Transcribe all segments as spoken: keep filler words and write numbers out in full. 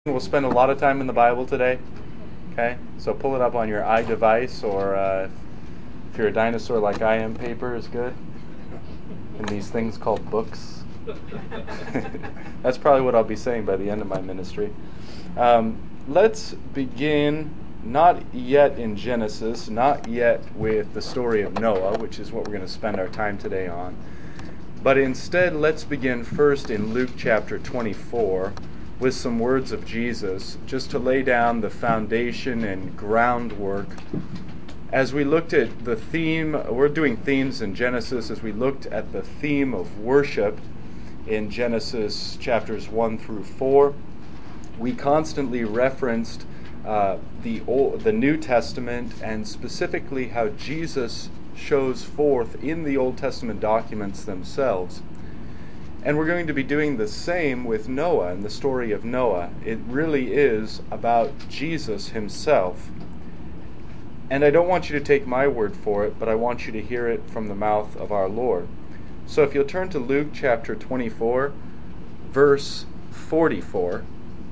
We'll spend a lot of time in the Bible today. Okay, so pull it up on your iDevice, or uh, if you're a dinosaur like I am, paper is good. And these things called books. That's probably what I'll be saying by the end of my ministry. Um, let's begin not yet in Genesis, not yet with the story of Noah, which is what we're going to spend our time today on. But instead, let's begin first in Luke chapter twenty-four, with some words of Jesus, just to lay down the foundation and groundwork. As we looked at the theme, we're doing themes in Genesis, as we looked at the theme of worship in Genesis chapters one through four, we constantly referenced uh, the Old, the New Testament, and specifically how Jesus shows forth in the Old Testament documents themselves. And we're going to be doing the same with Noah and the story of Noah. It really is about Jesus himself. And I don't want you to take my word for it, but I want you to hear it from the mouth of our Lord. So if you'll turn to Luke chapter twenty-four, verse forty-four,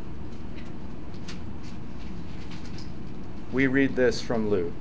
we read this from Luke.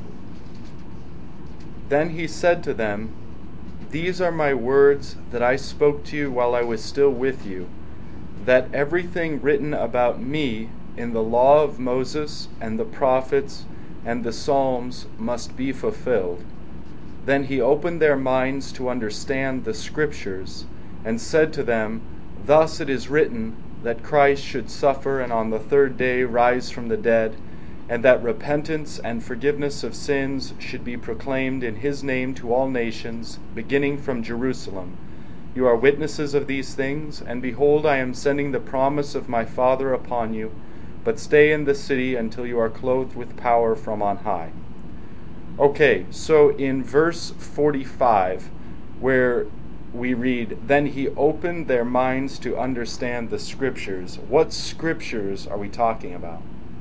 Then he said to them, "These are my words that I spoke to you while I was still with you, that everything written about me in the law of Moses and the prophets and the Psalms must be fulfilled." Then he opened their minds to understand the Scriptures, and said to them, "Thus it is written, that Christ should suffer and on the third day rise from the dead, and that repentance and forgiveness of sins should be proclaimed in his name to all nations, beginning from Jerusalem. You are witnesses of these things, and behold, I am sending the promise of my Father upon you, but stay in the city until you are clothed with power from on high." Okay, so in verse forty-five, where we read, "Then he opened their minds to understand the Scriptures," what Scriptures are we talking about?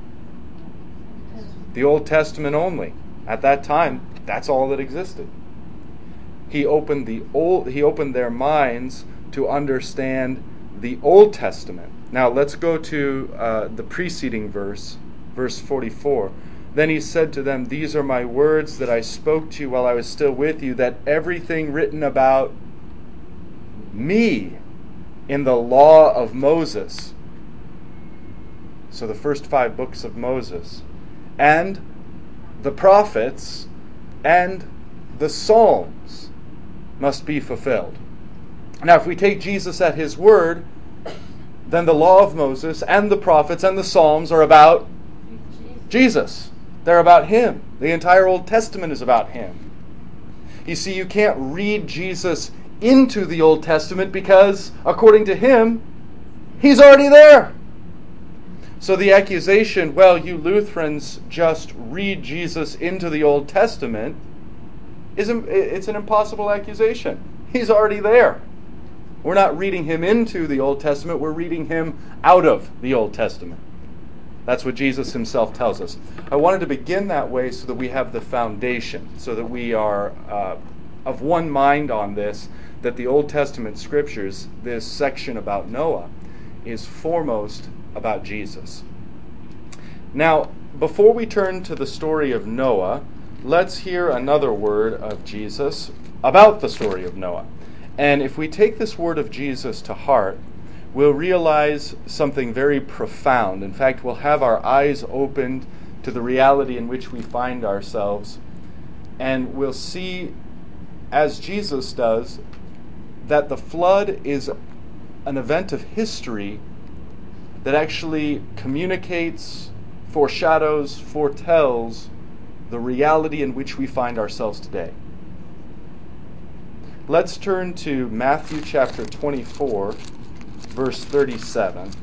The Old Testament only. At that time, that's all that existed. He opened the old. He opened their minds to understand the Old Testament. Now let's go to uh, the preceding verse, verse forty-four. Then he said to them, "These are my words that I spoke to you while I was still with you, that everything written about me in the law of Moses." So the first five books of Moses, and the prophets, and the Psalms must be fulfilled. Now, if we take Jesus at his word, then the law of Moses and the prophets and the Psalms are about Jesus. They're about him. The entire Old Testament is about him. You see, you can't read Jesus into the Old Testament because, according to him, he's already there. So the accusation, well, you Lutherans just read Jesus into the Old Testament, is it's an impossible accusation. He's already there. We're not reading him into the Old Testament, we're reading him out of the Old Testament. That's what Jesus himself tells us. I wanted to begin that way so that we have the foundation, so that we are uh, of one mind on this, that the Old Testament Scriptures, this section about Noah, is foremost about Jesus. Now, before we turn to the story of Noah, let's hear another word of Jesus about the story of Noah. And if we take this word of Jesus to heart, we'll realize something very profound. In fact, we'll have our eyes opened to the reality in which we find ourselves, and we'll see, as Jesus does, that the flood is an event of history that actually communicates, foreshadows, foretells the reality in which we find ourselves today. Let's turn to Matthew chapter twenty-four, verse thirty-seven.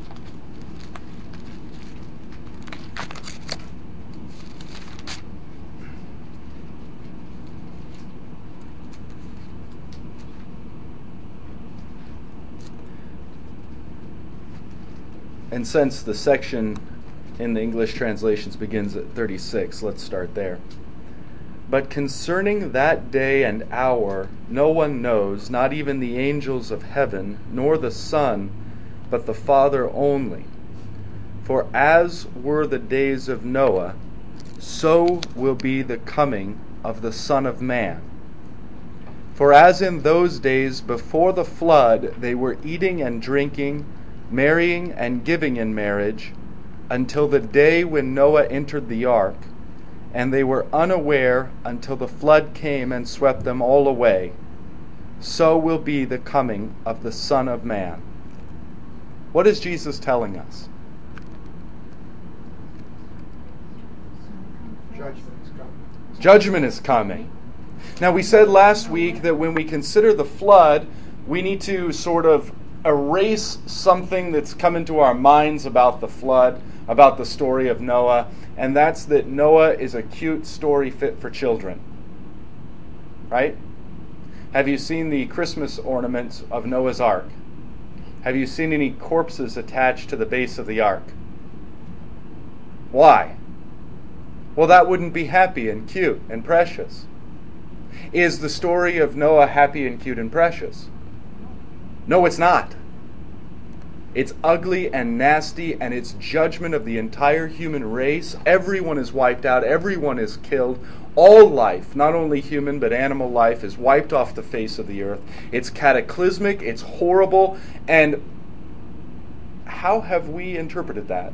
And since the section in the English translations begins at thirty-six, let's start there. "But concerning that day and hour no one knows, not even the angels of heaven, nor the Son, but the Father only. For as were the days of Noah, so will be the coming of the Son of Man. For as in those days before the flood they were eating and drinking, marrying and giving in marriage, until the day when Noah entered the ark, and they were unaware until the flood came and swept them all away, so will be the coming of the Son of Man. What is Jesus telling us? Judgment is coming. Judgment is coming. Now, we said last week that when we consider the flood, we need to sort of erase something that's come into our minds about the flood, about the story of Noah, and that's that Noah is a cute story fit for children. Right? Have you seen the Christmas ornaments of Noah's Ark? Have you seen any corpses attached to the base of the ark? Why? Well, that wouldn't be happy and cute and precious. Is the story of Noah happy and cute and precious? No, it's not. It's ugly and nasty, and it's judgment of the entire human race. Everyone is wiped out. Everyone is killed. All life, not only human but animal life, is wiped off the face of the earth. It's cataclysmic. It's horrible. And how have we interpreted that?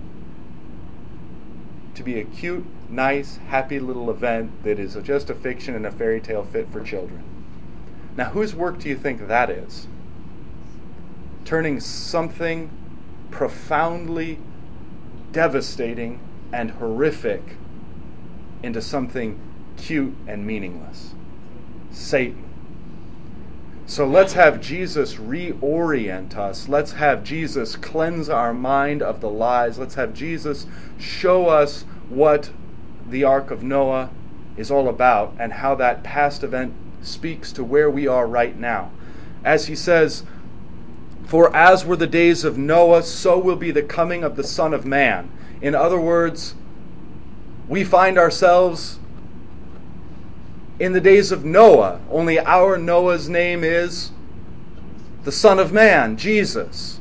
To be a cute, nice, happy little event that is just a fiction and a fairy tale fit for children. Now, whose work do you think that is? Turning something profoundly devastating and horrific into something cute and meaningless. Satan. So let's have Jesus reorient us. Let's have Jesus cleanse our mind of the lies. Let's have Jesus show us what the Ark of Noah is all about and how that past event speaks to where we are right now. As he says, for as were the days of Noah, so will be the coming of the Son of Man. In other words, we find ourselves in the days of Noah, only our Noah's name is the Son of Man, Jesus.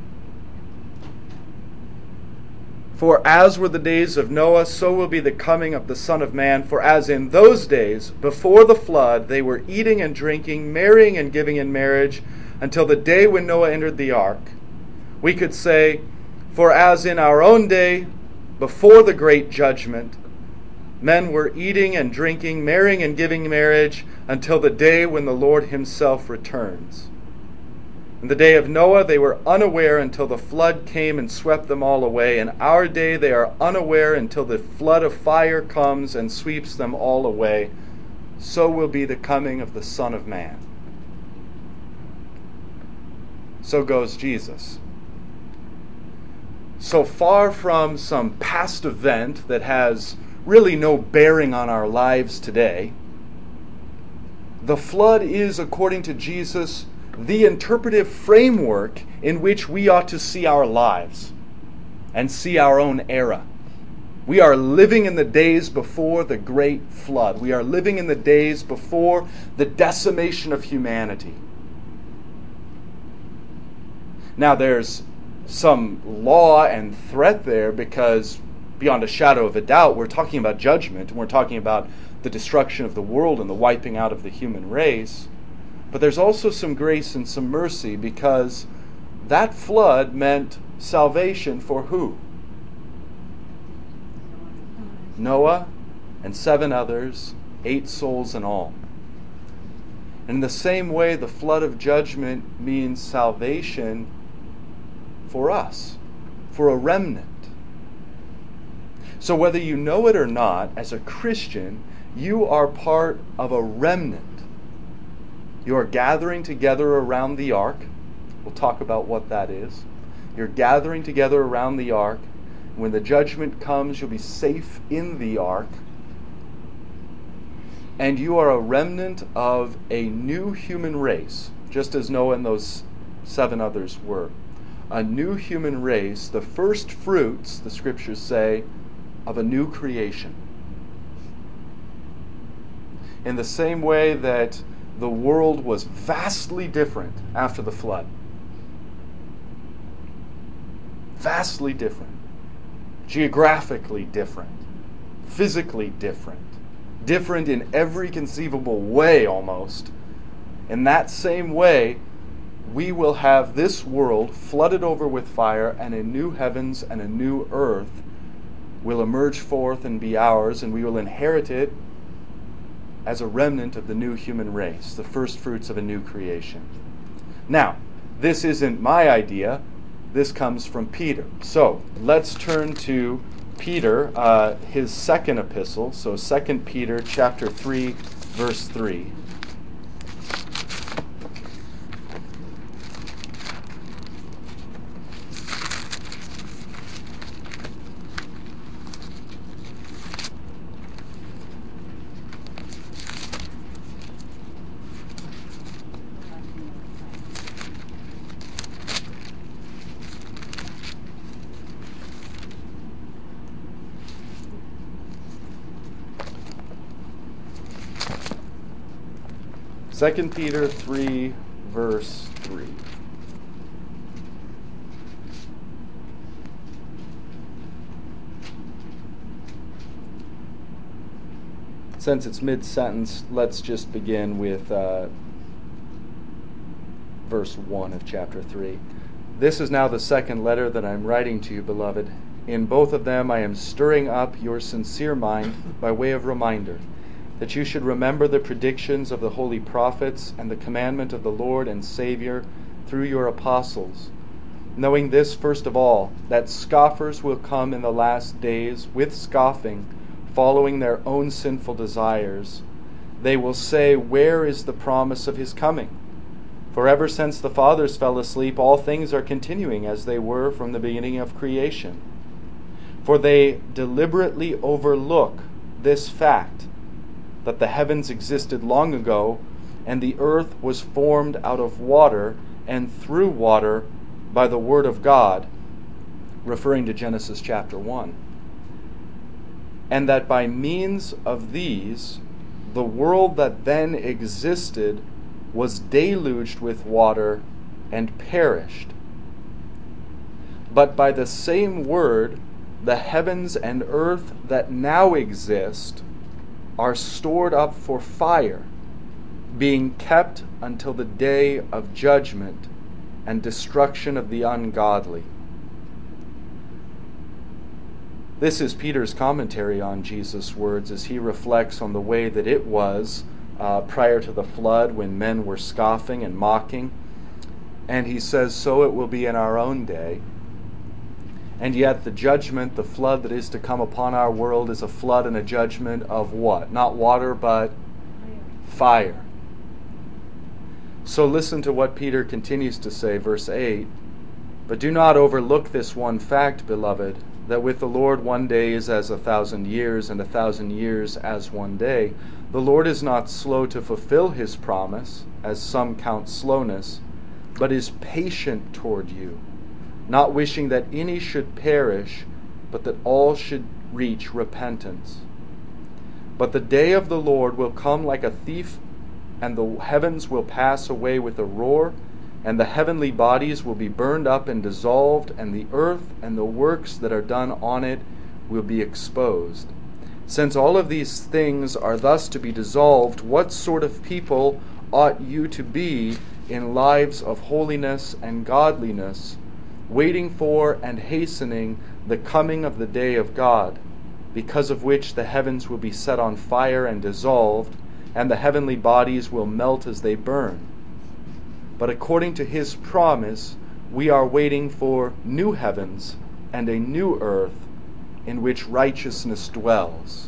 For as were the days of Noah, so will be the coming of the Son of Man. For as in those days, before the flood, they were eating and drinking, marrying and giving in marriage, until the day when Noah entered the ark. We could say, for as in our own day, before the great judgment, men were eating and drinking, marrying and giving marriage, until the day when the Lord himself returns. In the day of Noah, they were unaware until the flood came and swept them all away. In our day, they are unaware until the flood of fire comes and sweeps them all away. So will be the coming of the Son of Man. So goes Jesus. So far from some past event that has really no bearing on our lives today, the flood is, according to Jesus, the interpretive framework in which we ought to see our lives and see our own era. We are living in the days before the great flood. We are living in the days before the decimation of humanity. Now, there's some law and threat there because, beyond a shadow of a doubt, we're talking about judgment, and we're talking about the destruction of the world and the wiping out of the human race. But there's also some grace and some mercy, because that flood meant salvation for who? Noah and seven others, eight souls in all. And in the same way, the flood of judgment means salvation for us, for a remnant. So whether you know it or not, as a Christian, you are part of a remnant. You are gathering together around the ark. We'll talk about what that is. You're gathering together around the ark. When the judgment comes, you'll be safe in the ark. And you are a remnant of a new human race, just as Noah and those seven others were. A new human race, the first fruits, the scriptures say, of a new creation. In the same way that the world was vastly different after the flood. Vastly different. geographically different, physically different, different in every conceivable way almost. In that same way, we will have this world flooded over with fire, and a new heavens and a new earth will emerge forth and be ours, and we will inherit it as a remnant of the new human race, the first fruits of a new creation. Now, this isn't my idea. This comes from Peter. So let's turn to Peter, uh, his second epistle. So Second Peter chapter three, verse three. Second Peter three, verse three. Since it's mid-sentence, let's just begin with uh, verse one of chapter three. This is now the second letter that I am writing to you, beloved. In both of them I am stirring up your sincere mind by way of reminder, that you should remember the predictions of the holy prophets and the commandment of the Lord and Savior through your apostles, knowing this first of all, that scoffers will come in the last days with scoffing, following their own sinful desires. They will say, where is the promise of his coming? For ever since the fathers fell asleep, all things are continuing as they were from the beginning of creation. For they deliberately overlook this fact, that the heavens existed long ago, and the earth was formed out of water and through water by the word of God, referring to Genesis chapter one. And that by means of these, the world that then existed was deluged with water and perished. But by the same word, the heavens and earth that now exist are stored up for fire, being kept until the day of judgment and destruction of the ungodly. This is Peter's commentary on Jesus' words as he reflects on the way that it was uh, prior to the flood, when men were scoffing and mocking. And he says, so it will be in our own day. And yet the judgment, the flood that is to come upon our world, is a flood and a judgment of what? Not water, but fire. So listen to what Peter continues to say, verse eight. But do not overlook this one fact, beloved, that with the Lord one day is as a thousand years, and a thousand years as one day. The Lord is not slow to fulfill his promise, as some count slowness, but is patient toward you, not wishing that any should perish, but that all should reach repentance. But the day of the Lord will come like a thief, and the heavens will pass away with a roar, and the heavenly bodies will be burned up and dissolved, and the earth and the works that are done on it will be exposed. Since all of these things are thus to be dissolved, what sort of people ought you to be in lives of holiness and godliness, waiting for and hastening the coming of the day of God, because of which the heavens will be set on fire and dissolved, and the heavenly bodies will melt as they burn? But according to his promise, we are waiting for new heavens and a new earth in which righteousness dwells.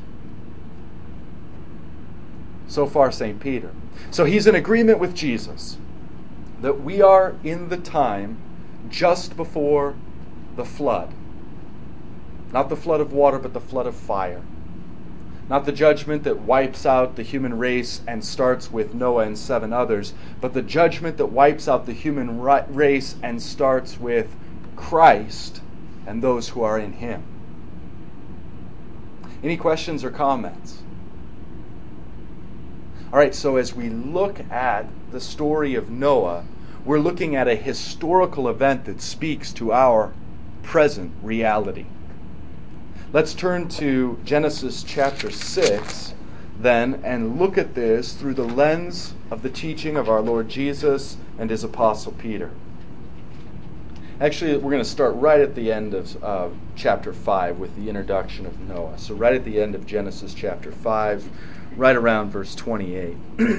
So far, Saint Peter. So he's in agreement with Jesus that we are in the time just before the flood. Not the flood of water, but the flood of fire. Not the judgment that wipes out the human race and starts with Noah and seven others, but the judgment that wipes out the human race and starts with Christ and those who are in him. Any questions or comments? All right, so as we look at the story of Noah, we're looking at a historical event that speaks to our present reality. Let's turn to Genesis chapter six then and look at this through the lens of the teaching of our Lord Jesus and his apostle Peter. Actually, we're going to start right at the end of uh, chapter five with the introduction of Noah. So right at the end of Genesis chapter five, right around verse twenty-eight.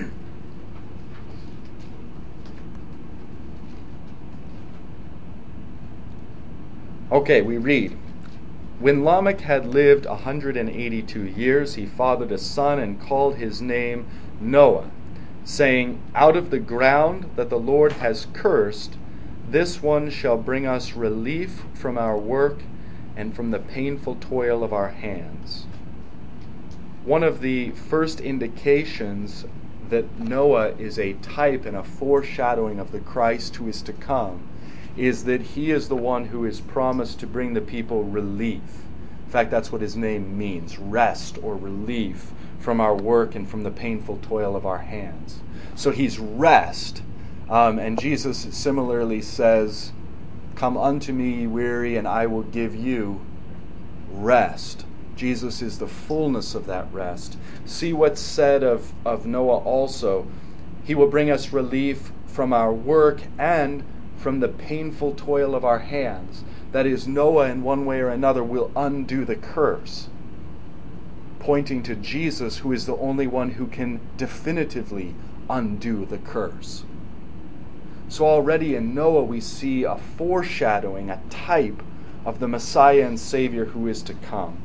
Okay, we read, "When Lamech had lived one hundred eighty-two years, he fathered a son and called his name Noah, saying, Out of the ground that the Lord has cursed, this one shall bring us relief from our work and from the painful toil of our hands." One of the first indications that Noah is a type and a foreshadowing of the Christ who is to come is that he is the one who is promised to bring the people relief. In fact, that's what his name means, rest or relief from our work and from the painful toil of our hands. So he's rest. Um, and Jesus similarly says, "Come unto me, ye weary, and I will give you rest." Jesus is the fullness of that rest. See what's said of, of Noah also. He will bring us relief from our work and from the painful toil of our hands. That is, Noah in one way or another will undo the curse, pointing to Jesus, who is the only one who can definitively undo the curse. So already in Noah we see a foreshadowing, a type of the Messiah and Savior who is to come.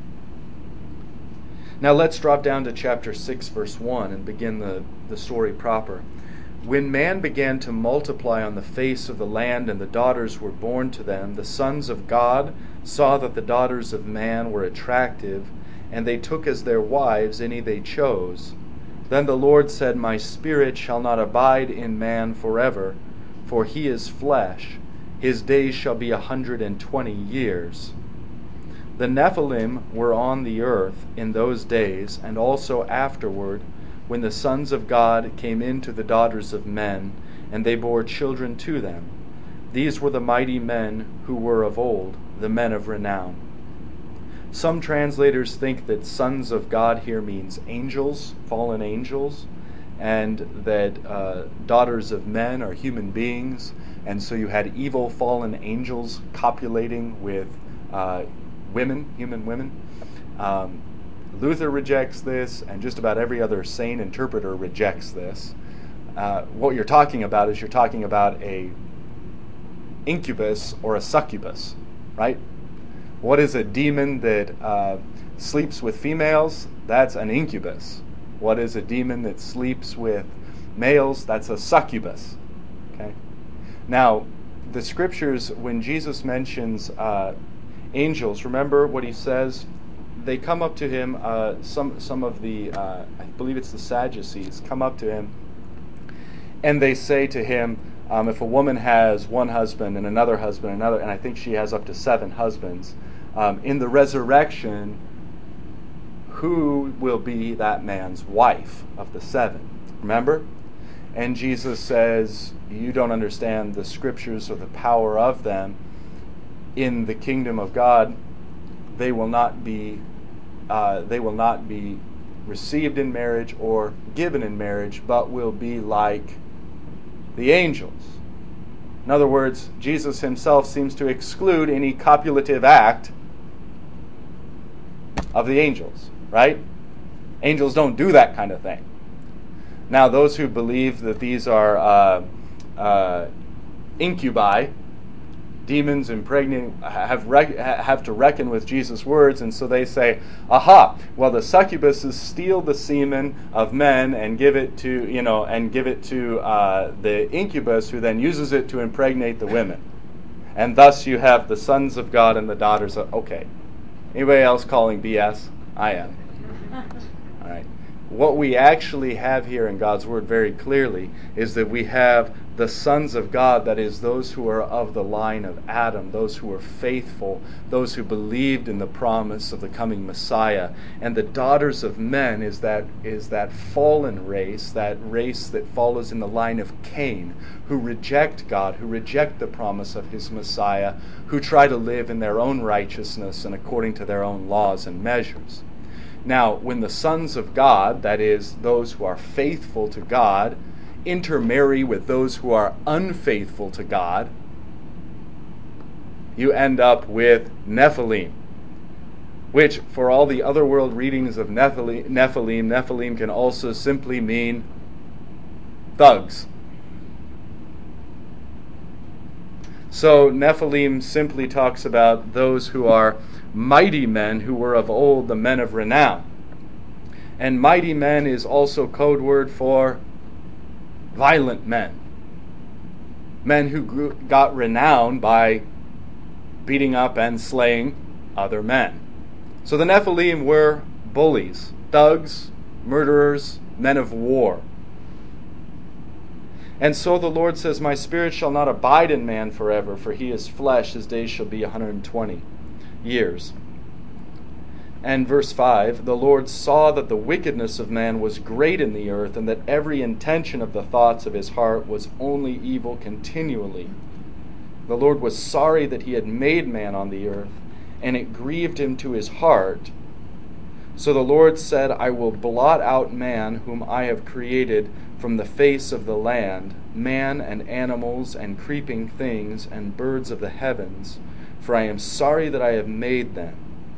Now let's drop down to chapter six, verse one, and begin the, the story proper. "When man began to multiply on the face of the land, and the daughters were born to them, the sons of God saw that the daughters of man were attractive, and they took as their wives any they chose. Then the Lord said, My spirit shall not abide in man forever, for he is flesh. His days shall be a hundred and twenty years. The Nephilim were on the earth in those days, and also afterward, when the sons of God came in to the daughters of men, and they bore children to them. These were the mighty men who were of old, the men of renown." Some translators think that sons of God here means angels, fallen angels, and that uh, daughters of men are human beings, and so you had evil fallen angels copulating with uh, women, human women. Um, Luther rejects this, and just about every other sane interpreter rejects this. Uh, what you're talking about is you're talking about a incubus or a succubus, right? What is a demon that uh, sleeps with females? That's an incubus. What is a demon that sleeps with males? That's a succubus. Okay. Now, the scriptures, when Jesus mentions uh, angels, remember what he says? They come up to him, uh, some some of the, uh, I believe it's the Sadducees, come up to him, and they say to him, um, if a woman has one husband and another husband, another, and I think she has up to seven husbands, um, in the resurrection, who will be that man's wife of the seven? Remember? And Jesus says, you don't understand the scriptures or the power of them. In the kingdom of God, they will not be uh, they will not be received in marriage or given in marriage, but will be like the angels. In other words, Jesus himself seems to exclude any copulative act of the angels, right? Angels don't do that kind of thing. Now, those who believe that these are uh, uh, incubi, demons impregnating, have rec- have to reckon with Jesus' words, and so they say, aha, well, the succubuses steal the semen of men and give it to, you know, and give it to uh, the incubus, who then uses it to impregnate the women. And thus you have the sons of God and the daughters of, okay. Anybody else calling B S? I am. All right. what we actually have here in God's Word very clearly is that we have the sons of God, that is, those who are of the line of Adam, those who are faithful, those who believed in the promise of the coming Messiah. And the daughters of men is that is that fallen race, that race that follows in the line of Cain, who reject God, who reject the promise of his Messiah, who try to live in their own righteousness and according to their own laws and measures. Now, when the sons of God, that is, those who are faithful to God, intermarry with those who are unfaithful to God, you end up with Nephilim, which, for all the other world readings of Nephilim, Nephilim, Nephilim can also simply mean thugs. So Nephilim simply talks about those who are mighty men, who were of old the men of renown. And mighty men is also code word for violent men. Men who grew, got renown by beating up and slaying other men. So the Nephilim were bullies, thugs, murderers, men of war. And so the Lord says, "My spirit shall not abide in man forever, for he is flesh, his days shall be one hundred twenty years." And verse five, "The Lord saw that the wickedness of man was great in the earth, and that every intention of the thoughts of his heart was only evil continually. The Lord was sorry that he had made man on the earth, and it grieved him to his heart. So the Lord said, I will blot out man whom I have created from the face of the land, man and animals and creeping things and birds of the heavens, for I am sorry that I have made them."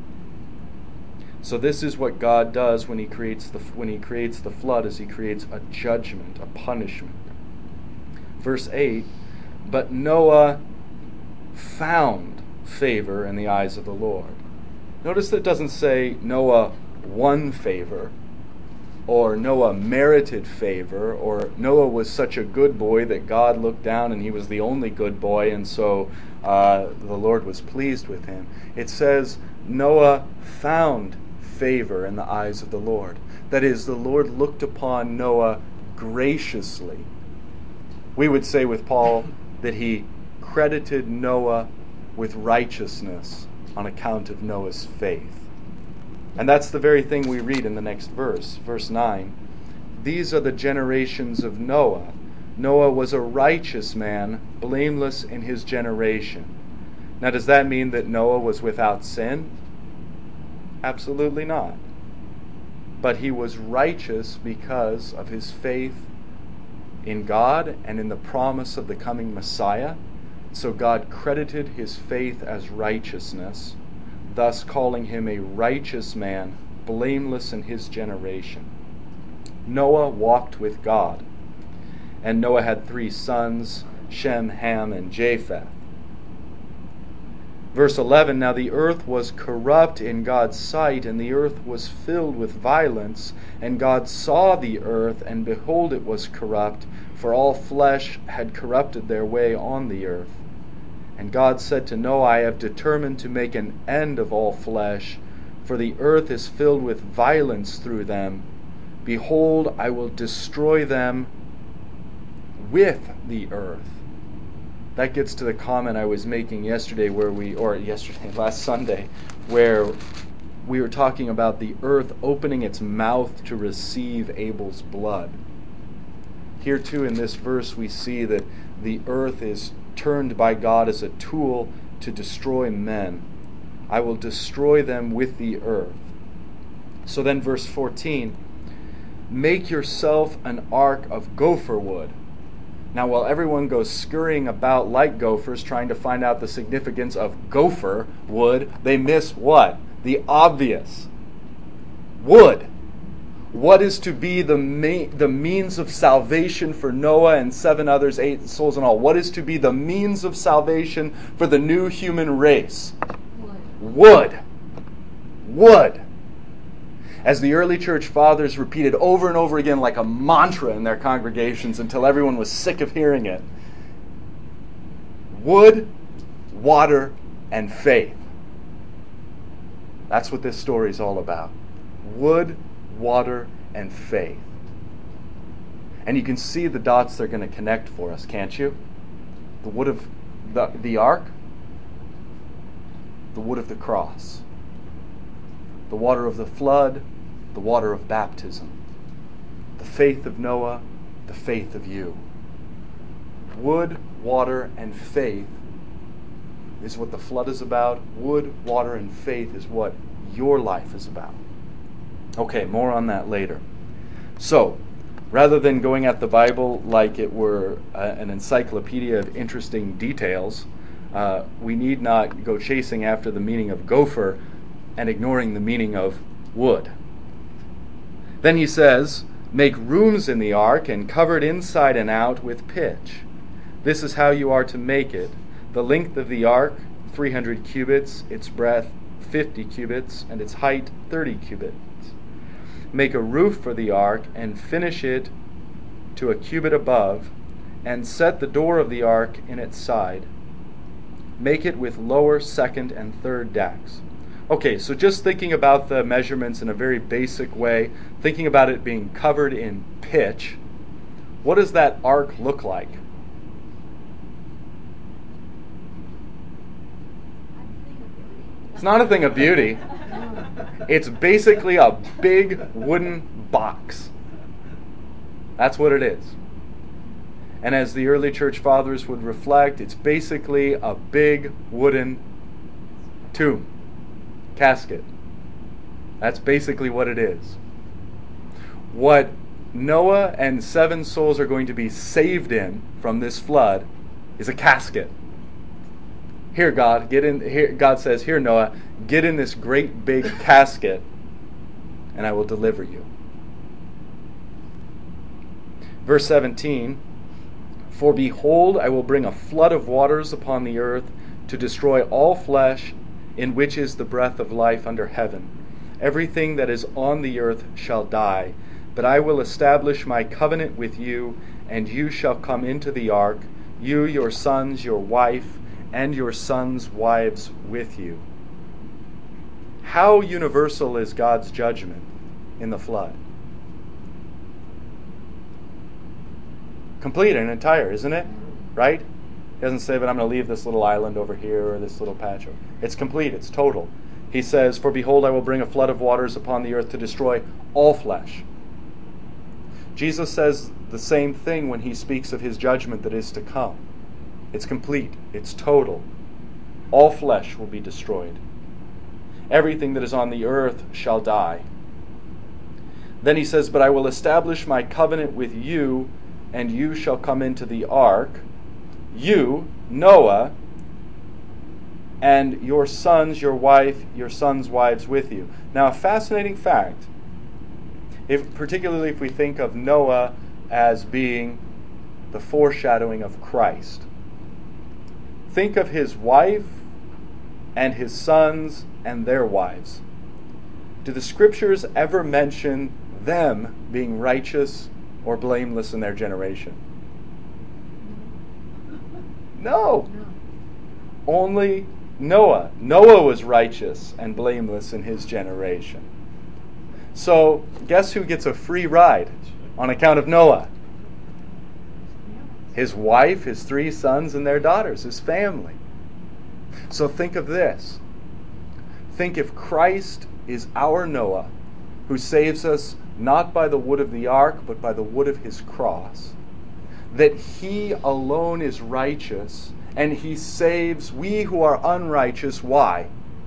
So this is what God does when he creates the when he creates the flood, is he creates a judgment, a punishment. Verse eight, "But Noah found favor in the eyes of the Lord." Notice that it doesn't say Noah won favor, or Noah merited favor, or Noah was such a good boy that God looked down and he was the only good boy, and so uh, the Lord was pleased with him. It says Noah found favor in the eyes of the Lord. That is, the Lord looked upon Noah graciously. We would say with Paul that he credited Noah with righteousness on account of Noah's faith. And that's the very thing we read in the next verse, verse nine. "These are the generations of Noah. Noah was a righteous man, blameless in his generation." Now, does that mean that Noah was without sin? Absolutely not. But he was righteous because of his faith in God and in the promise of the coming Messiah. So God credited his faith as righteousness, thus calling him a righteous man, blameless in his generation. Noah walked with God, and Noah had three sons, Shem, Ham, and Japheth. Verse eleven, "Now the earth was corrupt in God's sight, and the earth was filled with violence. And God saw the earth, and behold, it was corrupt, for all flesh had corrupted their way on the earth. And God said to Noah, I have determined to make an end of all flesh, for the earth is filled with violence through them. Behold, I will destroy them with the earth." That gets to the comment I was making yesterday, where we, or yesterday, last Sunday, where we were talking about the earth opening its mouth to receive Abel's blood. Here too in this verse we see that the earth is turned by God as a tool to destroy men. I will destroy them with the earth. So then verse fourteen, "Make yourself an ark of gopher wood." Now, while everyone goes scurrying about like gophers trying to find out the significance of gopher wood, they miss what? The obvious. Wood. What is to be the ma- the means of salvation for Noah and seven others, eight souls in all? What is to be the means of salvation for the new human race? Wood. Wood. Wood. As the early church fathers repeated over and over again like a mantra in their congregations until everyone was sick of hearing it. Wood, water, and faith. That's what this story is all about. Wood, water, and faith. And you can see the dots they're going to connect for us, can't you? The wood of the, the ark, the wood of the cross, the water of the flood, the water of baptism, the faith of Noah, the faith of you. Wood, water, and faith is what the flood is about. Wood, water, and faith is what your life is about. Okay, more on that later. So, rather than going at the Bible like it were uh, an encyclopedia of interesting details, uh, we need not go chasing after the meaning of gopher and ignoring the meaning of wood. Then he says, make rooms in the ark and cover it inside and out with pitch. This is how you are to make it. The length of the ark, three hundred cubits, its breadth, fifty cubits, and its height, thirty cubits. Make a roof for the ark and finish it to a cubit above, and set the door of the ark in its side. Make it with lower, second, and third decks. Okay, so just thinking about the measurements in a very basic way, thinking about it being covered in pitch, what does that ark look like? It's not a thing of beauty. It's basically a big wooden box. That's what it is. And as the early church fathers would reflect, it's basically a big wooden tomb, casket. That's basically what it is. What Noah and seven souls are going to be saved in from this flood is a casket. Here, God, get in. Here, God says, "Here, Noah, get in this great big casket, and I will deliver you." Verse seventeen, "For behold, I will bring a flood of waters upon the earth to destroy all flesh, in which is the breath of life under heaven. Everything that is on the earth shall die. But I will establish my covenant with you, and you shall come into the ark, you, your sons, your wife, and your sons' wives with you." How universal is God's judgment in the flood? Complete and entire, isn't it? Right? He doesn't say, but I'm going to leave this little island over here or this little patch. It's complete, it's total. He says, "For behold, I will bring a flood of waters upon the earth to destroy all flesh." Jesus says the same thing when he speaks of his judgment that is to come. It's complete. It's total. All flesh will be destroyed. Everything that is on the earth shall die. Then he says, "But I will establish my covenant with you, and you shall come into the ark, you, Noah, and your sons, your wife, your sons' wives with you." Now, a fascinating fact, if particularly if we think of Noah as being the foreshadowing of Christ. Think of his wife and his sons and their wives. Do the scriptures ever mention them being righteous or blameless in their generation? No. Only Noah. Noah was righteous and blameless in his generation. So, guess who gets a free ride on account of Noah? His wife, his three sons, and their daughters, his family. So think of this. Think if Christ is our Noah, who saves us not by the wood of the ark, but by the wood of his cross, that he alone is righteous, and he saves we who are unrighteous. Why?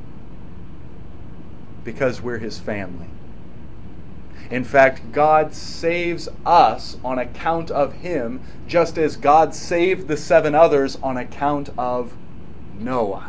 Because we're his family. In fact, God saves us on account of him, just as God saved the seven others on account of Noah.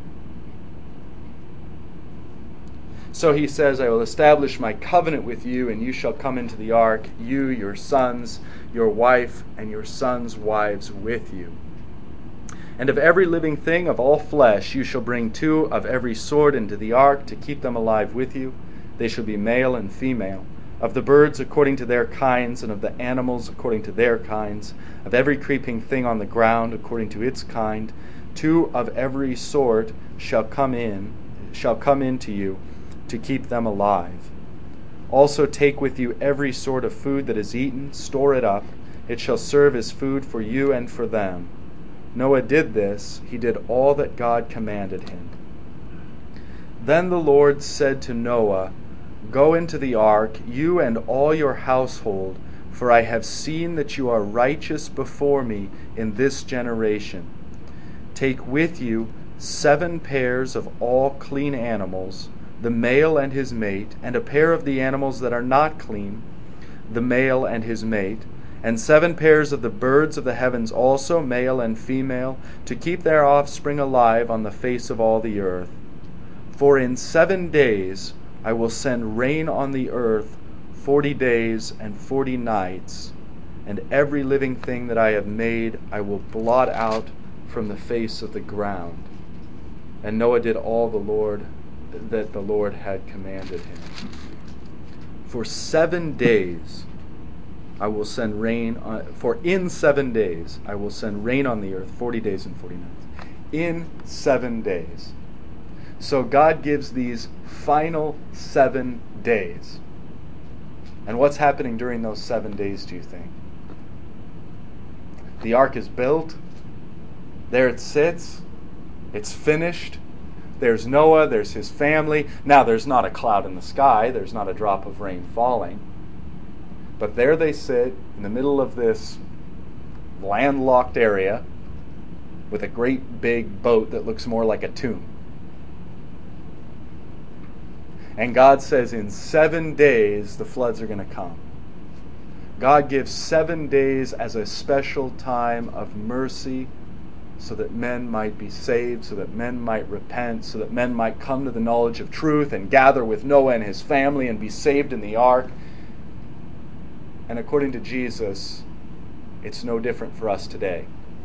So he says, "I will establish my covenant with you, and you shall come into the ark, you, your sons, your wife, and your sons' wives with you. And of every living thing of all flesh you shall bring two of every sort into the ark to keep them alive with you. They shall be male and female. Of the birds according to their kinds, and of the animals according to their kinds, of every creeping thing on the ground according to its kind, two of every sort shall come in, shall come into you to keep them alive. Also take with you every sort of food that is eaten, store it up. It shall serve as food for you and for them. Noah did this. He did all that God commanded him. Then the Lord said to Noah, Go into the ark, you and all your household, for I have seen that you are righteous before me in this generation. Take with you seven pairs of all clean animals, the male and his mate, and a pair of the animals that are not clean, the male and his mate, and seven pairs of the birds of the heavens also, male and female, to keep their offspring alive on the face of all the earth. For in seven days I will send rain on the earth forty days and forty nights, and every living thing that I have made I will blot out from the face of the ground. And Noah did all the Lord that the Lord had commanded him. For seven days I will send rain on, for in seven days I will send rain on the earth, forty days and forty nights. In seven days. So God gives these final seven days. And what's happening during those seven days, do you think? The ark is built. There it sits. It's finished. There's Noah, there's his family. Now there's not a cloud in the sky. There's not a drop of rain falling. But there they sit in the middle of this landlocked area with a great big boat that looks more like a tomb. And God says in seven days the floods are going to come. God gives seven days as a special time of mercy so that men might be saved, so that men might repent, so that men might come to the knowledge of truth and gather with Noah and his family and be saved in the ark. And according to Jesus, it's no different for us today.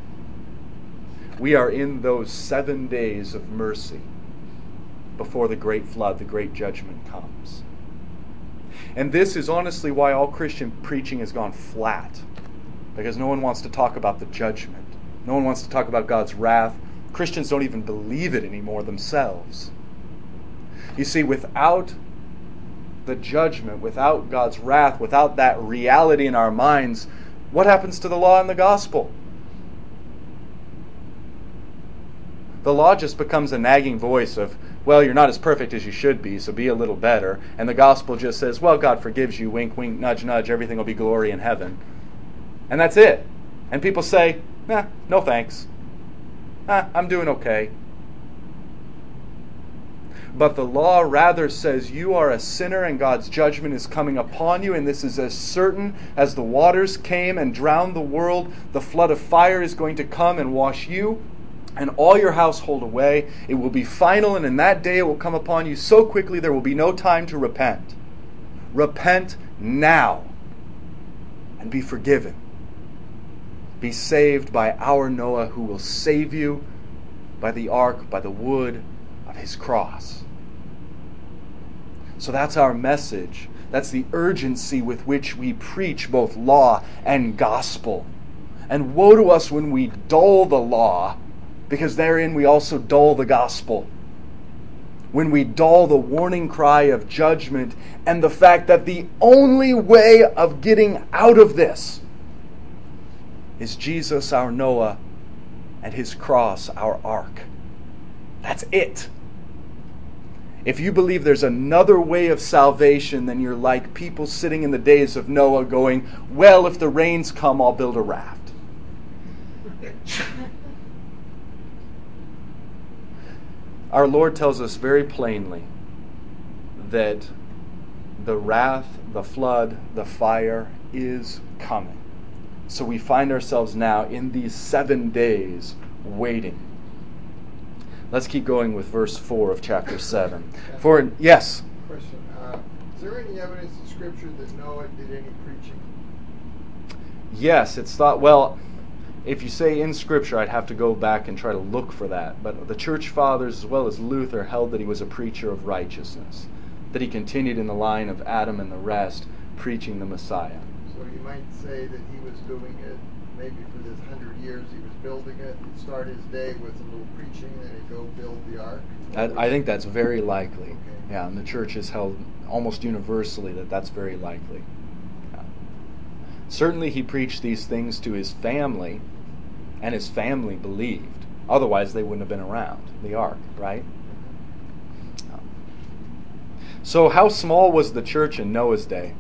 We are in those seven days of mercy before the great flood, the great judgment comes. And this is honestly why all Christian preaching has gone flat, because no one wants to talk about the judgment. No one wants to talk about God's wrath. Christians don't even believe it anymore themselves. You see, without the judgment, without God's wrath, without that reality in our minds, what happens to the law and the gospel? The law just becomes a nagging voice of, well, you're not as perfect as you should be, so be a little better. And the gospel just says, well, God forgives you, wink, wink, nudge, nudge, everything will be glory in heaven. And that's it. And people say, nah, no thanks. Ah, I'm doing okay. But the law rather says you are a sinner and God's judgment is coming upon you, and this is as certain as the waters came and drowned the world. The flood of fire is going to come and wash you and all your household away. It will be final, and in that day it will come upon you so quickly there will be no time to repent. Repent now and be forgiven. Be saved by our Noah, who will save you by the ark, by the wood of his cross. So that's our message. That's the urgency with which we preach both law and gospel. And woe to us when we dull the law, because therein we also dull the gospel. When we dull the warning cry of judgment and the fact that the only way of getting out of this is Jesus, our Noah, and his cross, our ark. That's it. If you believe there's another way of salvation, then you're like people sitting in the days of Noah going, well, if the rains come, I'll build a raft. Our Lord tells us very plainly that the wrath, the flood, the fire is coming. So we find ourselves now in these seven days waiting. Let's keep going with verse four of chapter seven. For yes? Question. Uh, is there any evidence in Scripture that Noah did any preaching? Yes, it's thought, well, if you say in Scripture, I'd have to go back and try to look for that. But the church fathers, as well as Luther, held that he was a preacher of righteousness, that he continued in the line of Adam and the rest, preaching the Messiah. So you might say that he was doing it maybe for this hundred years he was building it, he'd start his day with a little preaching, then he'd go build the ark? I, I think that's very likely. Okay. Yeah, and the church has held almost universally that that's very likely. Yeah. Certainly he preached these things to his family, and his family believed. Otherwise they wouldn't have been around, the ark, right? So how small was the church in Noah's day?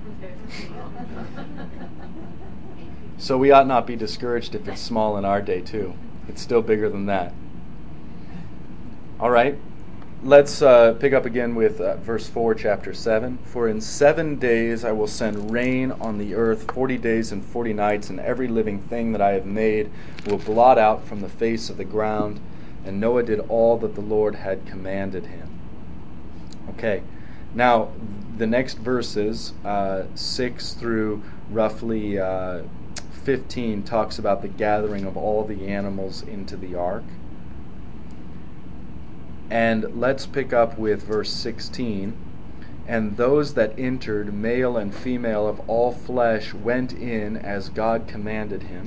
So we ought not be discouraged if it's small in our day too. It's still bigger than that. All right, let's uh, pick up again with uh, verse four, chapter seven. For in seven days I will send rain on the earth, forty days and forty nights, and every living thing that I have made will blot out from the face of the ground. And Noah did all that the Lord had commanded him. Okay, now the next verses, uh, six through roughly uh, fifteen, talks about the gathering of all the animals into the ark. And let's pick up with verse sixteen. And those that entered, male and female of all flesh, went in as God commanded him.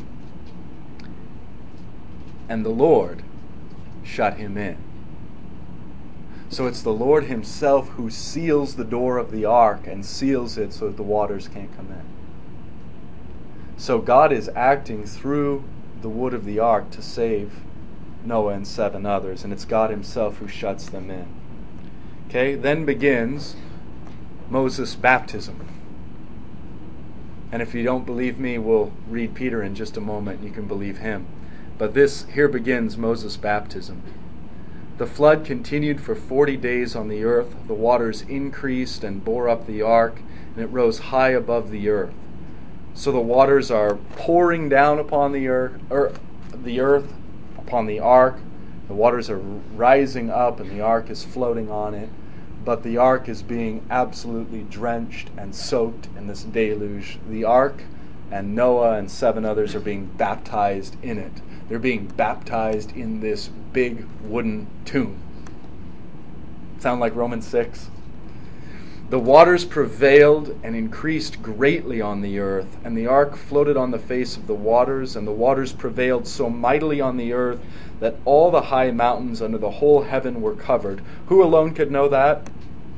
And the Lord shut him in. So it's the Lord himself who seals the door of the ark and seals it so that the waters can't come in. So God is acting through the wood of the ark to save Noah and seven others, and it's God himself who shuts them in. Okay, then begins Moses' baptism. And if you don't believe me, we'll read Peter in just a moment. You can believe him. But this, here begins Moses' baptism. The flood continued for forty days on the earth. The waters increased and bore up the ark, and it rose high above the earth. So the waters are pouring down upon the earth, er, the earth, upon the ark. The waters are rising up, and the ark is floating on it. But the ark is being absolutely drenched and soaked in this deluge. The ark and Noah and seven others are being baptized in it. They're being baptized in this big wooden tomb. Sound like Romans six? The waters prevailed and increased greatly on the earth, and the ark floated on the face of the waters, and the waters prevailed so mightily on the earth that all the high mountains under the whole heaven were covered. Who alone could know that?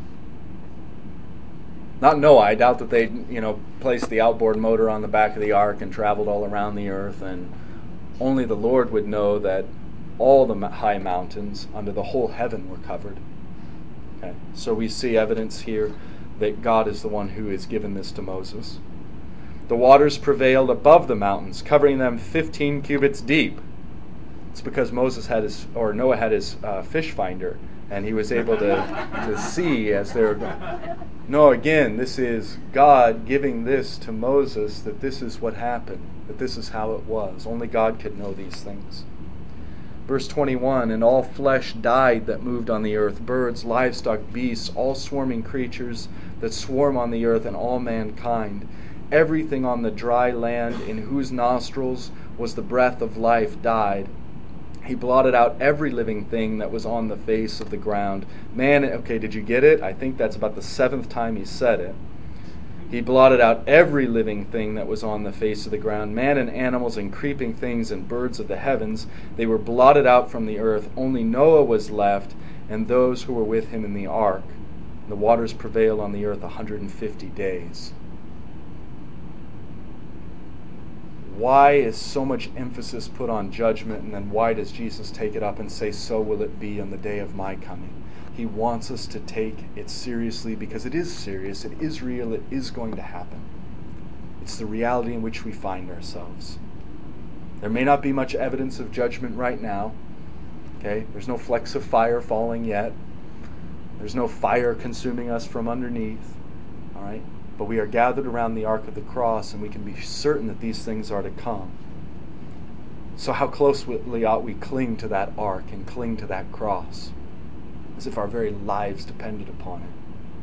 Not Noah. I doubt that they, you know, placed the outboard motor on the back of the ark and traveled all around the earth, and only the Lord would know that all the high mountains under the whole heaven were covered. Okay. So we see evidence here that God is the one who has given this to Moses. The waters prevailed above the mountains, covering them fifteen cubits deep. It's because Moses had his, or Noah had his uh, fish finder, and he was able to, to see as they were going. No, again, this is God giving this to Moses, that this is what happened, that this is how it was. Only God could know these things. Verse twenty-one, and all flesh died that moved on the earth, birds, livestock, beasts, all swarming creatures that swarm on the earth, and all mankind. Everything on the dry land in whose nostrils was the breath of life died. He blotted out every living thing that was on the face of the ground. Man, okay, did you get it? I think that's about the seventh time he said it. He blotted out every living thing that was on the face of the ground, man and animals and creeping things and birds of the heavens. They were blotted out from the earth. Only Noah was left, and those who were with him in the ark. The waters prevailed on the earth one hundred fifty days. Why is so much emphasis put on judgment, and then why does Jesus take it up and say, so will it be on the day of my coming? He wants us to take it seriously because it is serious, it is real, it is going to happen. It's the reality in which we find ourselves. There may not be much evidence of judgment right now. Okay, there's no flecks of fire falling yet. There's no fire consuming us from underneath. All right, but we are gathered around the ark of the cross, and we can be certain that these things are to come. So how closely ought we cling to that ark and cling to that cross, as if our very lives depended upon it.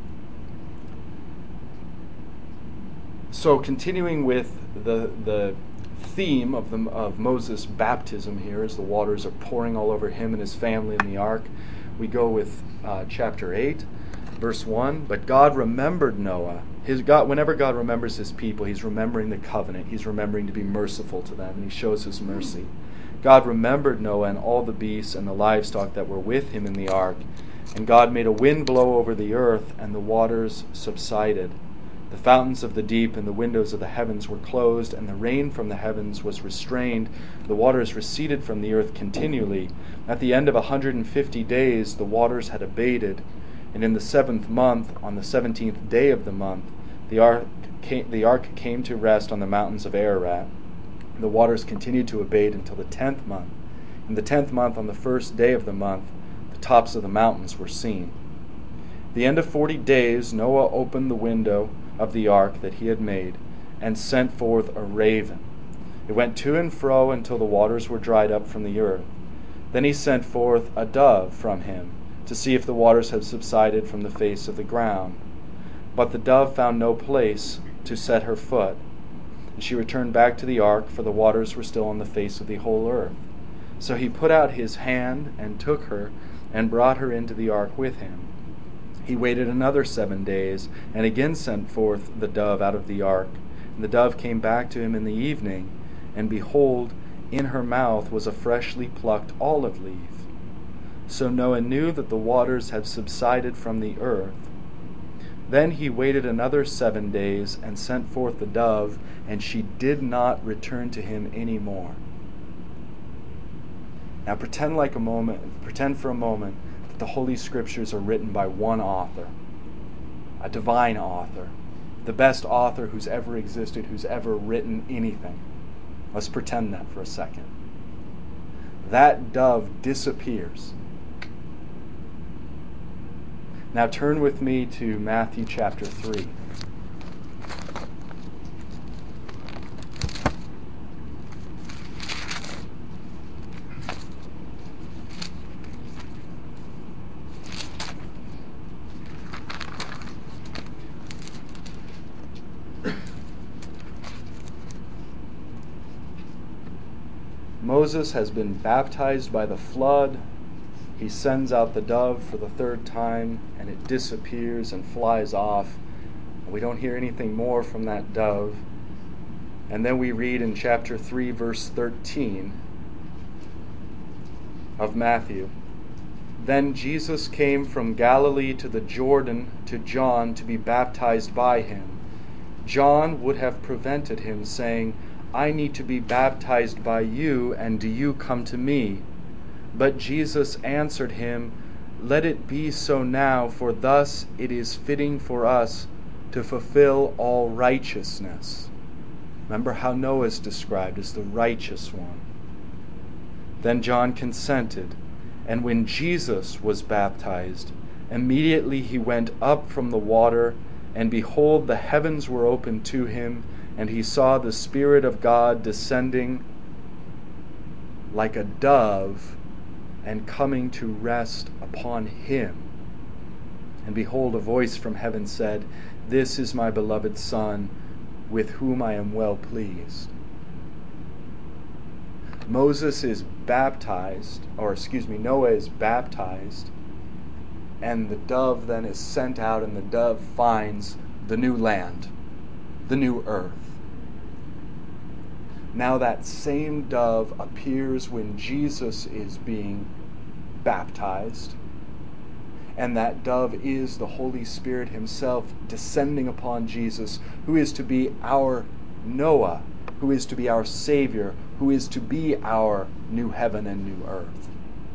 So continuing with the the theme of the of Moses' baptism here, as the waters are pouring all over him and his family in the ark, we go with uh, chapter eight, Verse one, but God remembered Noah. His God, whenever God remembers his people, he's remembering the covenant. He's remembering to be merciful to them, and he shows his mercy. God remembered Noah and all the beasts and the livestock that were with him in the ark. And God made a wind blow over the earth, and the waters subsided. The fountains of the deep and the windows of the heavens were closed, and the rain from the heavens was restrained. The waters receded from the earth continually. At the end of a hundred and fifty days, the waters had abated. And in the seventh month, on the seventeenth day of the month, the ark came, the ark came to rest on the mountains of Ararat. The waters continued to abate until the tenth month. In the tenth month, on the first day of the month, the tops of the mountains were seen. At the end of forty days, Noah opened the window of the ark that he had made, and sent forth a raven. It went to and fro until the waters were dried up from the earth. Then he sent forth a dove from him, to see if the waters had subsided from the face of the ground. But the dove found no place to set her foot. And she returned back to the ark, for the waters were still on the face of the whole earth. So he put out his hand and took her, and brought her into the ark with him. He waited another seven days, and again sent forth the dove out of the ark. And the dove came back to him in the evening, and behold, in her mouth was a freshly plucked olive leaf. So Noah knew that the waters had subsided from the earth. Then he waited another seven days, and sent forth the dove, and she did not return to him any more. Now pretend like a moment, pretend for a moment that the Holy Scriptures are written by one author, a divine author, the best author who's ever existed, who's ever written anything. Let's pretend that for a second. That dove disappears. Now turn with me to Matthew chapter three. Moses has been baptized by the flood. He sends out the dove for the third time, and it disappears and flies off. We don't hear anything more from that dove. And then we read in chapter three, verse thirteen of Matthew, "Then Jesus came from Galilee to the Jordan to John to be baptized by him. John would have prevented him, saying, 'I need to be baptized by you, and do you come to me?' But Jesus answered him, 'Let it be so now, for thus it is fitting for us to fulfill all righteousness.'" Remember how Noah is described as the righteous one. Then John consented, and when Jesus was baptized, immediately he went up from the water, and behold, the heavens were opened to him, and he saw the Spirit of God descending like a dove and coming to rest upon him. And behold, a voice from heaven said, "This is my beloved Son, with whom I am well pleased." Moses is baptized, or excuse me, Noah is baptized, and the dove then is sent out, and the dove finds the new land, the new earth. Now that same dove appears when Jesus is being baptized, and that dove is the Holy Spirit himself descending upon Jesus, who is to be our Noah, who is to be our Savior, who is to be our new heaven and new earth.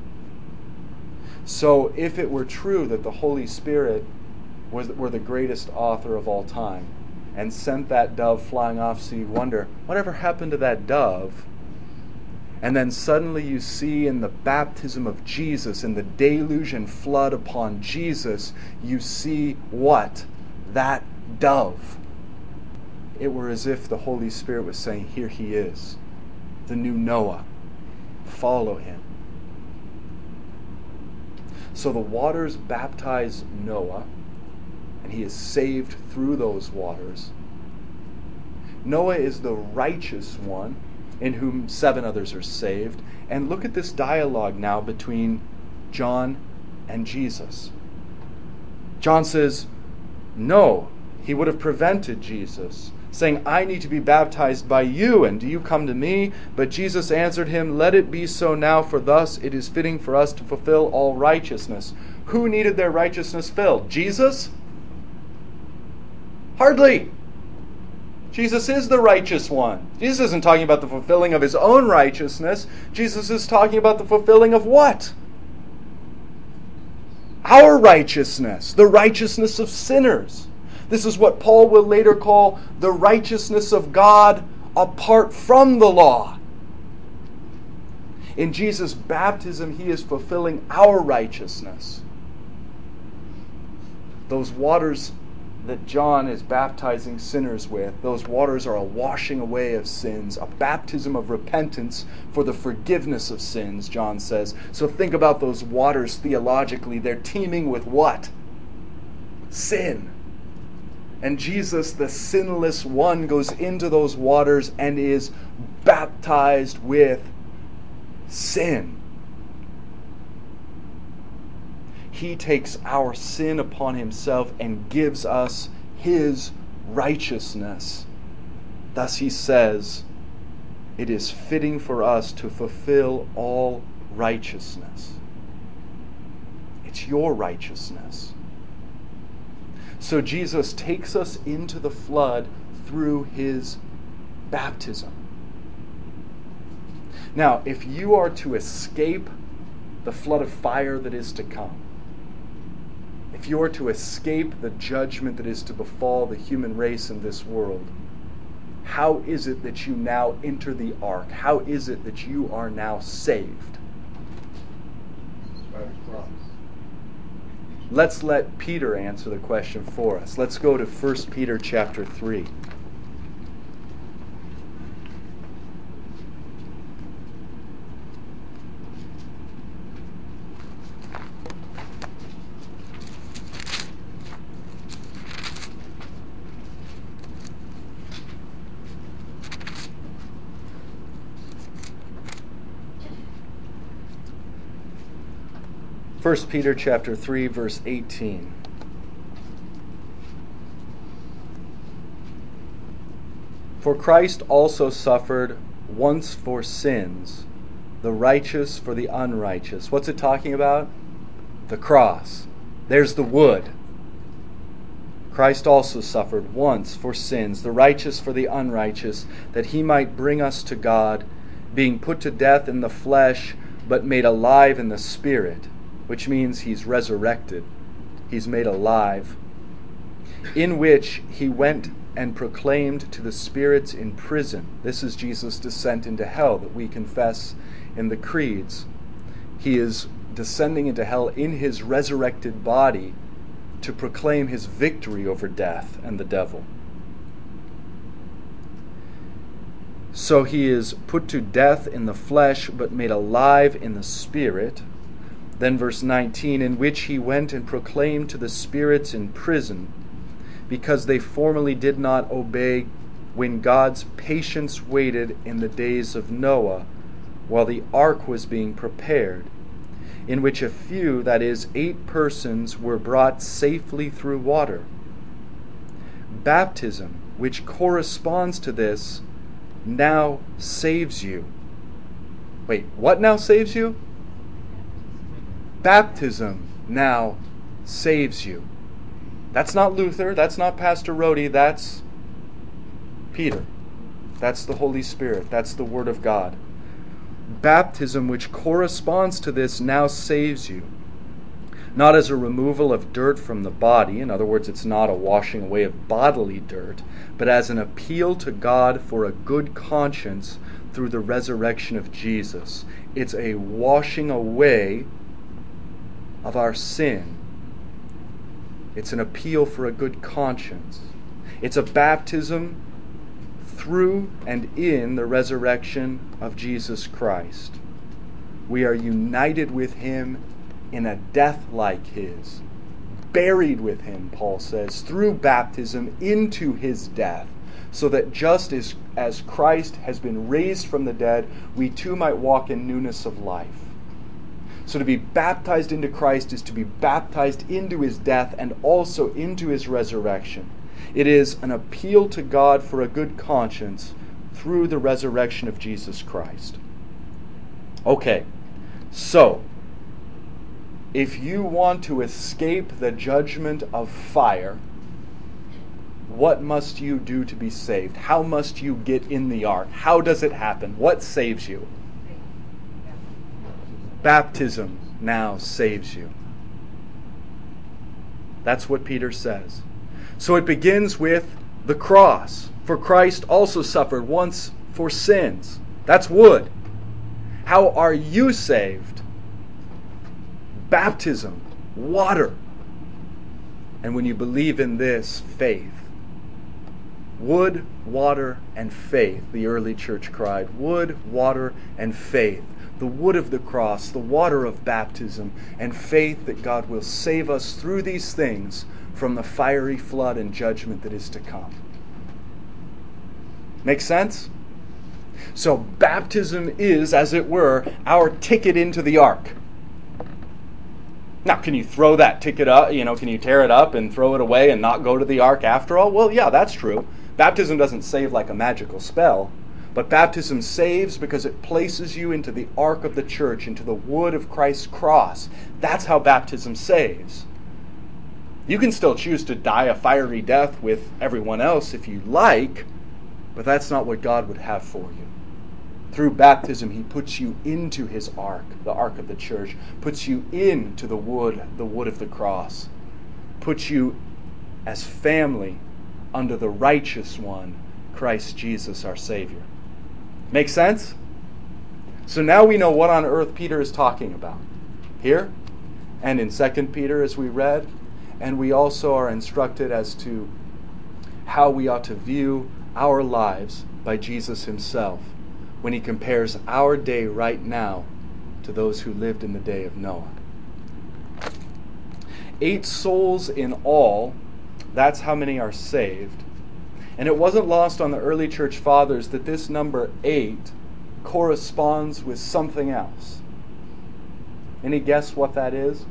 So if it were true that the Holy Spirit was were the greatest author of all time, and sent that dove flying off, so you wonder, whatever happened to that dove? And then suddenly you see in the baptism of Jesus, in the deluge and flood upon Jesus, you see what? That dove. It were as if the Holy Spirit was saying, here he is, the new Noah. Follow him. So the waters baptize Noah, and he is saved through those waters. Noah is the righteous one, in whom seven others are saved. And look at this dialogue now between John and Jesus. John says, no, he would have prevented Jesus, saying, I need to be baptized by you, and do you come to me? But Jesus answered him, let it be so now, for thus it is fitting for us to fulfill all righteousness. Who needed their righteousness filled? Jesus? Hardly. Jesus is the righteous one. Jesus isn't talking about the fulfilling of his own righteousness. Jesus is talking about the fulfilling of what? Our righteousness, the righteousness of sinners. This is what Paul will later call the righteousness of God apart from the law. In Jesus' baptism, he is fulfilling our righteousness. Those waters that John is baptizing sinners with, those waters are a washing away of sins, a baptism of repentance for the forgiveness of sins, John says. So think about those waters theologically. They're teeming with what? Sin. And Jesus, the sinless one, goes into those waters and is baptized with sin. He takes our sin upon himself and gives us his righteousness. Thus he says, it is fitting for us to fulfill all righteousness. It's your righteousness. So Jesus takes us into the flood through his baptism. Now, if you are to escape the flood of fire that is to come, if you are to escape the judgment that is to befall the human race in this world, how is it that you now enter the ark? How is it that you are now saved? By the cross. Let's let Peter answer the question for us. Let's go to First Peter chapter three. First Peter chapter three, verse eighteen. For Christ also suffered once for sins, the righteous for the unrighteous. What's it talking about? The cross. There's the wood. Christ also suffered once for sins, the righteous for the unrighteous, that he might bring us to God, being put to death in the flesh, but made alive in the Spirit, which means he's resurrected. He's made alive. In which he went and proclaimed to the spirits in prison. This is Jesus' descent into hell that we confess in the creeds. He is descending into hell in his resurrected body to proclaim his victory over death and the devil. So he is put to death in the flesh, but made alive in the Spirit. Then verse nineteen, in which he went and proclaimed to the spirits in prison, because they formerly did not obey when God's patience waited in the days of Noah, while the ark was being prepared, in which a few, that is, eight persons, were brought safely through water. Baptism, which corresponds to this, now saves you. Wait, what now saves you? Baptism now saves you. That's not Luther, that's not Pastor Rhodey, that's Peter. That's the Holy Spirit, that's the Word of God. Baptism, which corresponds to this, now saves you. Not as a removal of dirt from the body, in other words, it's not a washing away of bodily dirt, but as an appeal to God for a good conscience through the resurrection of Jesus. It's a washing away of our sin. It's an appeal for a good conscience. It's a baptism through and in the resurrection of Jesus Christ. We are united with him in a death like his, buried with him, Paul says, through baptism into his death, so that just as, as Christ has been raised from the dead, we too might walk in newness of life. So to be baptized into Christ is to be baptized into his death and also into his resurrection. It is an appeal to God for a good conscience through the resurrection of Jesus Christ. Okay, so if you want to escape the judgment of fire, what must you do to be saved? How must you get in the ark? How does it happen? What saves you? Baptism now saves you. That's what Peter says. So it begins with the cross. For Christ also suffered once for sins. That's wood. How are you saved? Baptism, water. And when you believe in this, faith. Wood, water, and faith, the early church cried. Wood, water, and faith. The wood of the cross, the water of baptism, and faith that God will save us through these things from the fiery flood and judgment that is to come. Make sense? So baptism is, as it were, our ticket into the ark. Now, can you throw that ticket up, you know, can you tear it up and throw it away and not go to the ark after all? Well, yeah, that's true. Baptism doesn't save like a magical spell, but baptism saves because it places you into the ark of the church, into the wood of Christ's cross. That's how baptism saves. You can still choose to die a fiery death with everyone else if you like, but that's not what God would have for you. Through baptism, he puts you into his ark, the ark of the church, puts you into the wood, the wood of the cross, puts you as family under the righteous one, Christ Jesus, our Savior. Make sense? So now we know what on earth Peter is talking about. Here, and in Second Peter, as we read, and we also are instructed as to how we ought to view our lives by Jesus himself when he compares our day right now to those who lived in the day of Noah. Eight souls in all, that's how many are saved. And it wasn't lost on the early church fathers that this number eight corresponds with something else. Any guess what that is?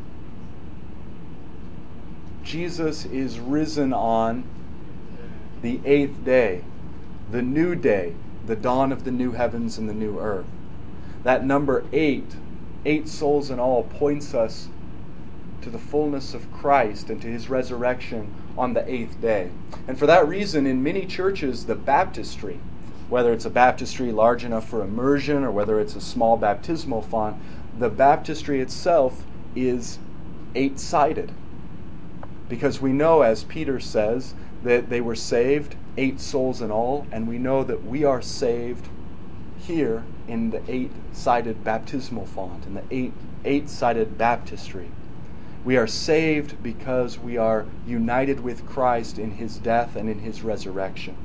Jesus is risen on the eighth day, the new day, the dawn of the new heavens and the new earth. That number eight, eight souls in all, points us to the fullness of Christ and to his resurrection on the eighth day. And for that reason, in many churches, the baptistry, whether it's a baptistry large enough for immersion or whether it's a small baptismal font, the baptistry itself is eight-sided. Because we know, as Peter says, that they were saved, eight souls in all, and we know that we are saved here in the eight-sided baptismal font, in the eight, eight-sided baptistry. We are saved because we are united with Christ in his death and in his resurrection.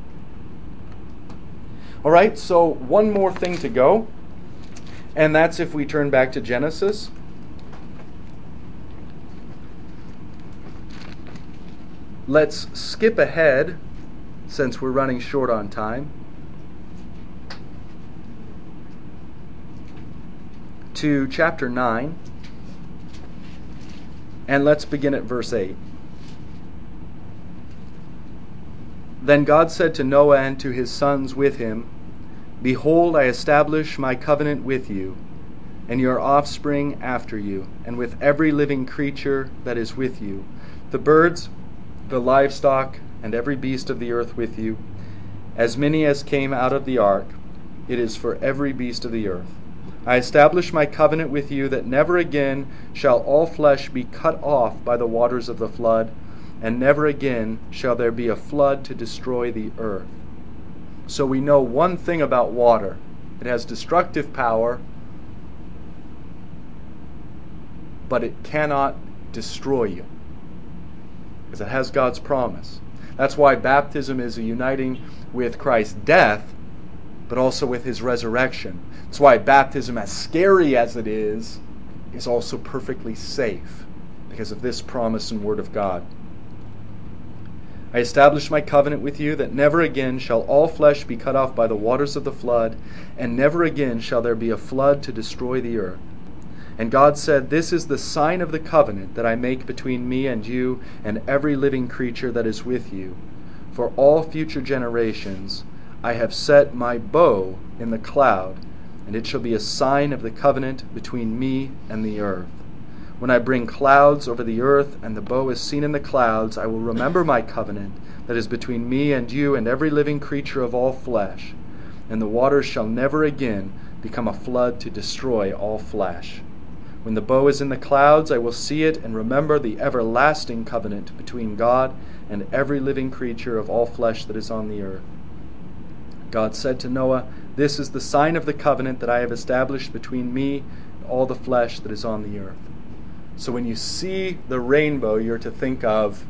All right, so one more thing to go, and that's if we turn back to Genesis. Let's skip ahead, since we're running short on time, to chapter nine. And let's begin at verse eight. Then God said to Noah and to his sons with him, Behold, I establish my covenant with you, and your offspring after you, and with every living creature that is with you, the birds, the livestock, and every beast of the earth with you, as many as came out of the ark. It is for every beast of the earth. I establish my covenant with you that never again shall all flesh be cut off by the waters of the flood, and never again shall there be a flood to destroy the earth. So we know one thing about water. It has destructive power, but it cannot destroy you, because it has God's promise. That's why baptism is a uniting with Christ's death, but also with his resurrection. That's why baptism, as scary as it is, is also perfectly safe, because of this promise and word of God. I establish my covenant with you that never again shall all flesh be cut off by the waters of the flood, and never again shall there be a flood to destroy the earth. And God said, "This is the sign of the covenant that I make between me and you and every living creature that is with you. For all future generations I have set my bow in the cloud, and it shall be a sign of the covenant between me and the earth. When I bring clouds over the earth, and the bow is seen in the clouds, I will remember my covenant that is between me and you and every living creature of all flesh. And the waters shall never again become a flood to destroy all flesh. When the bow is in the clouds, I will see it and remember the everlasting covenant between God and every living creature of all flesh that is on the earth." God said to Noah, "This is the sign of the covenant that I have established between me and all the flesh that is on the earth." So when you see the rainbow, you're to think of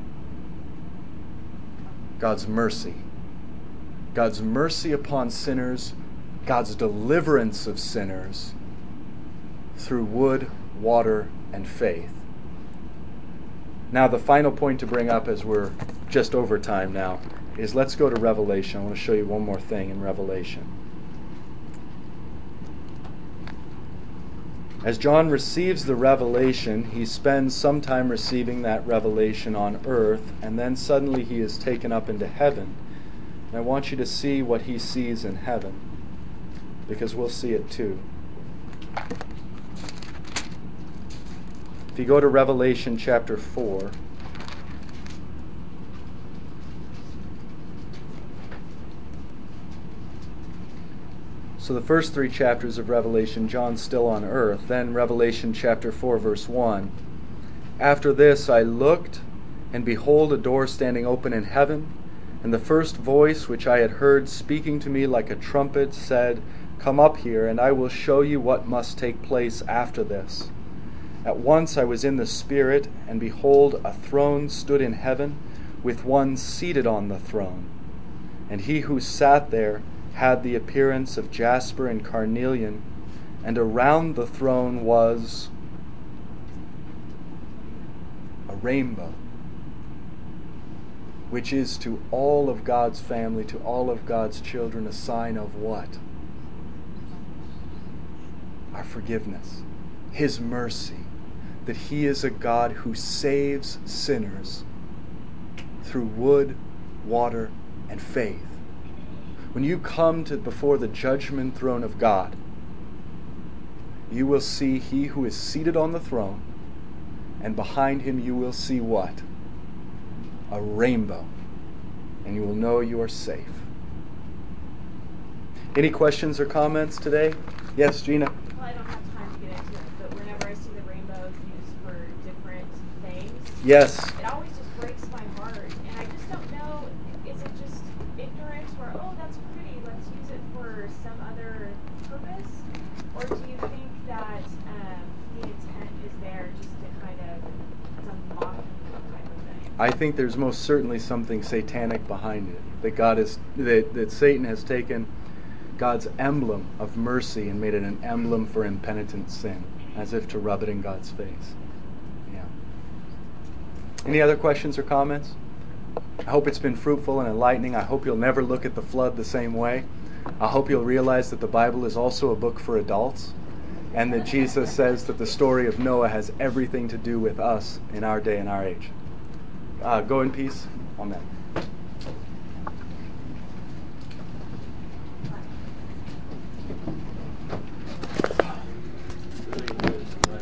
God's mercy. God's mercy upon sinners, God's deliverance of sinners through wood, water, and faith. Now, the final point to bring up, as we're just over time now, is let's go to Revelation. I want to show you one more thing in Revelation. As John receives the revelation, he spends some time receiving that revelation on earth, and then suddenly he is taken up into heaven. And I want you to see what he sees in heaven, because we'll see it too. If you go to Revelation chapter four, so the first three chapters of Revelation, John's still on earth. Then Revelation chapter four, verse one. "After this I looked, and behold, a door standing open in heaven. And the first voice which I had heard speaking to me like a trumpet said, 'Come up here, and I will show you what must take place after this.' At once I was in the Spirit, and behold, a throne stood in heaven, with one seated on the throne. And he who sat there had the appearance of jasper and carnelian, and around the throne was a rainbow, which is to all of God's family, to all of God's children, a sign of what? Our forgiveness, His mercy, that He is a God who saves sinners through wood, water, and faith. When you come to before the judgment throne of God, you will see He who is seated on the throne, and behind Him you will see what? A rainbow. And you will know you are safe. Any questions or comments today? Yes, Gina? Well, I don't have time to get into it, but whenever I see the rainbow used for different things, Yes. it always just breaks my heart. And I just don't know, is it just ignorance where, oh, that's pretty, let's use it for some other purpose? Or do you think that um, the intent is there just to kind of, some mocking type of thing? I think there's most certainly something satanic behind it. That God is that, that Satan has taken God's emblem of mercy and made it an emblem for impenitent sin, as if to rub it in God's face. Yeah. Any other questions or comments? I hope it's been fruitful and enlightening. I hope you'll never look at the flood the same way. I hope you'll realize that the Bible is also a book for adults, and that Jesus says that the story of Noah has everything to do with us in our day and our age. Uh, go in peace. Amen.